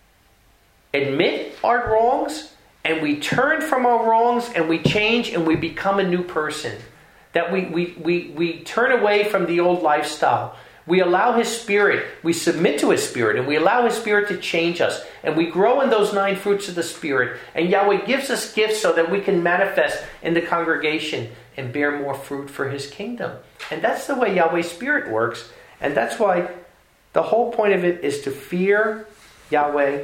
admit our wrongs and we turn from our wrongs and we change and we become a new person. That we, we, we, we turn away from the old lifestyle. We allow his spirit, we submit to his spirit, and we allow his spirit to change us. And we grow in those nine fruits of the spirit. And Yahweh gives us gifts so that we can manifest in the congregation and bear more fruit for his kingdom. And that's the way Yahweh's spirit works. And that's why the whole point of it is to fear Yahweh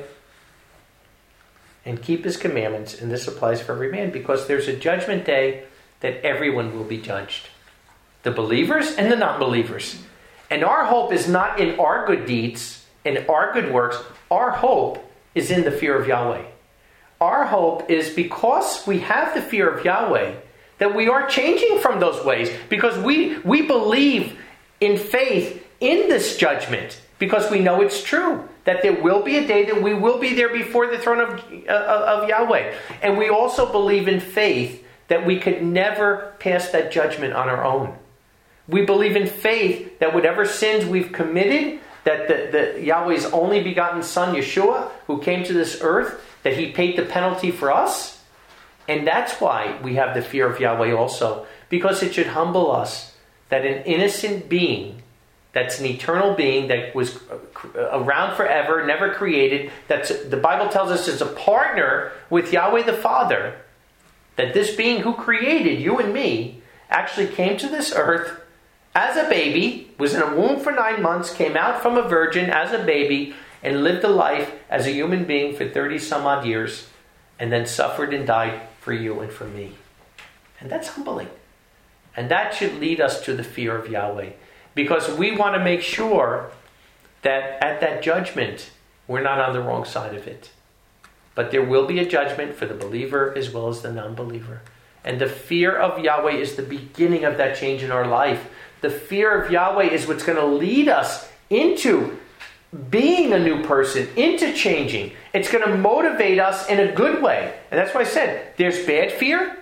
and keep his commandments. And this applies for every man, because there's a judgment day that everyone will be judged. The believers and the non-believers. And our hope is not in our good deeds and our good works. Our hope is in the fear of Yahweh. Our hope is because we have the fear of Yahweh, that we are changing from those ways. Because we, we believe in faith in this judgment, because we know it's true, that there will be a day that we will be there before the throne of, uh, of Yahweh. And we also believe in faith that we could never pass that judgment on our own. We believe in faith that whatever sins we've committed, that the, the Yahweh's only begotten Son, Yeshua, who came to this earth, that he paid the penalty for us. And that's why we have the fear of Yahweh also, because it should humble us that an innocent being, that's an eternal being that was around forever, never created, that's, the Bible tells us is a partner with Yahweh the Father, that this being who created you and me actually came to this earth as a baby, was in a womb for nine months, came out from a virgin as a baby, and lived a life as a human being for thirty some odd years, and then suffered and died for you and for me. And that's humbling. And that should lead us to the fear of Yahweh. Because we want to make sure that at that judgment, we're not on the wrong side of it. But there will be a judgment for the believer as well as the non-believer. And the fear of Yahweh is the beginning of that change in our life. The fear of Yahweh is what's going to lead us into being a new person, into changing. It's going to motivate us in a good way. And that's why I said, there's bad fear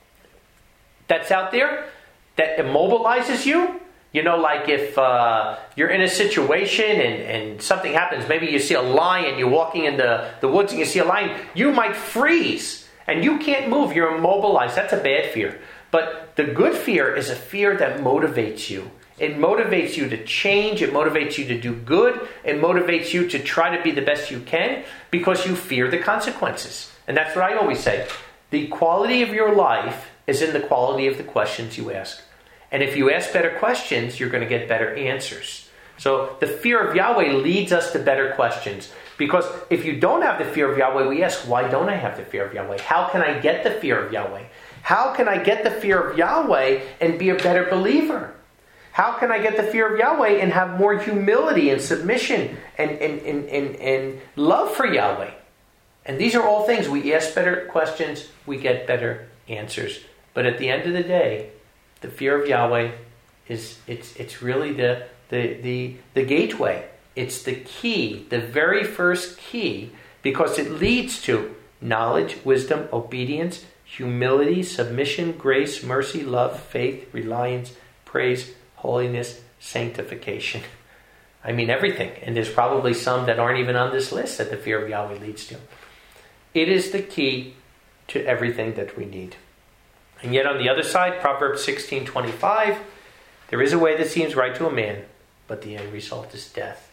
that's out there that immobilizes you. You know, like if uh, you're in a situation and, and something happens, maybe you see a lion, you're walking in the, the woods and you see a lion, you might freeze and you can't move, you're immobilized. That's a bad fear. But the good fear is a fear that motivates you. It motivates you to change, it motivates you to do good, it motivates you to try to be the best you can because you fear the consequences. And that's what I always say. The quality of your life is in the quality of the questions you ask. And if you ask better questions, you're going to get better answers. So the fear of Yahweh leads us to better questions. Because if you don't have the fear of Yahweh, we ask, why don't I have the fear of Yahweh? How can I get the fear of Yahweh? How can I get the fear of Yahweh and be a better believer? How can I get the fear of Yahweh and have more humility and submission and, and, and, and, and love for Yahweh? And these are all things. We ask better questions, we get better answers. But at the end of the day, the fear of Yahweh is it's it's really the the the the gateway. It's the key, the very first key, because it leads to knowledge, wisdom, obedience, humility, submission, grace, mercy, love, faith, reliance, praise, holiness, sanctification. I mean everything. And there's probably some that aren't even on this list that the fear of Yahweh leads to. It is the key to everything that we need. And yet on the other side, Proverbs sixteen twenty-five, there is a way that seems right to a man, but the end result is death.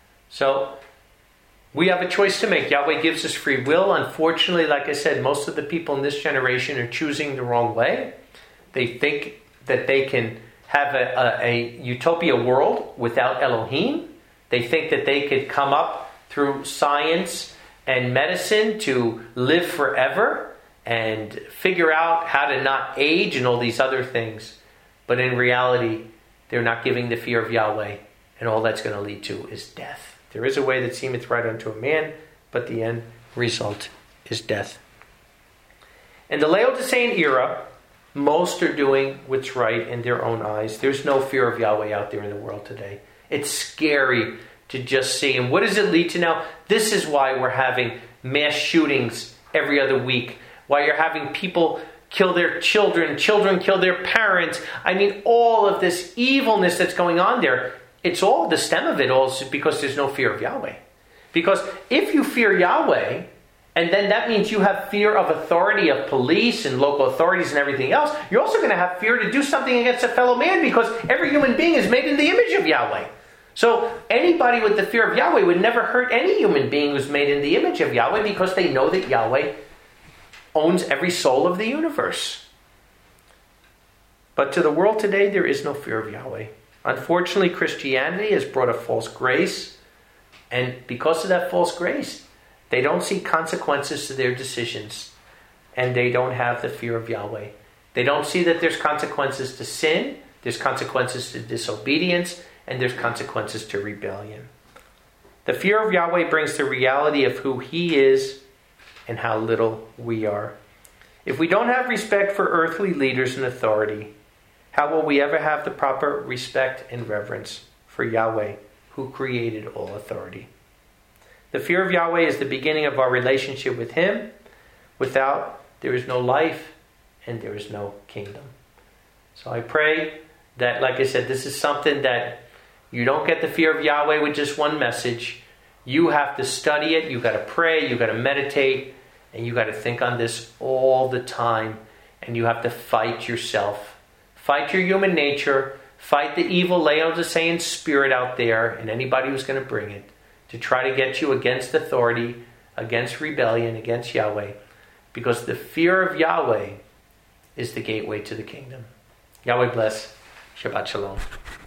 So we have a choice to make. Yahweh gives us free will. Unfortunately, like I said, most of the people in this generation are choosing the wrong way. They think that they can have a, a, a utopia world without Elohim. They think that they could come up through science and medicine to live forever and figure out how to not age and all these other things. But in reality, they're not giving the fear of Yahweh, and all that's going to lead to is death. There is a way that seemeth right unto a man, but the end result is death. In the Laodicean era, most are doing what's right in their own eyes. There's no fear of Yahweh out there in the world today. It's scary to just see. And what does it lead to now? This is why we're having mass shootings every other week. Why you're having people kill their children, children kill their parents. I mean, all of this evilness that's going on there, it's all, the stem of it all is because there's no fear of Yahweh. Because if you fear Yahweh, and then that means you have fear of authority, of police and local authorities and everything else, you're also going to have fear to do something against a fellow man because every human being is made in the image of Yahweh. So anybody with the fear of Yahweh would never hurt any human being who's made in the image of Yahweh because they know that Yahweh owns every soul of the universe. But to the world today, there is no fear of Yahweh. Unfortunately, Christianity has brought a false grace. And because of that false grace, they don't see consequences to their decisions. And they don't have the fear of Yahweh. They don't see that there's consequences to sin, there's consequences to disobedience, and there's consequences to rebellion. The fear of Yahweh brings the reality of who He is and how little we are. If we don't have respect for earthly leaders and authority, how will we ever have the proper respect and reverence for Yahweh, who created all authority? The fear of Yahweh is the beginning of our relationship with Him. Without, there is no life and there is no kingdom. So I pray that, like I said, this is something that you don't get the fear of Yahweh with just one message. You have to study it. You've got to pray. You've got to meditate. And you've got to think on this all the time. And you have to fight yourself. Fight your human nature. Fight the evil Laodicean spirit out there and anybody who's going to bring it to try to get you against authority, against rebellion, against Yahweh. Because the fear of Yahweh is the gateway to the kingdom. Yahweh bless. Shabbat Shalom.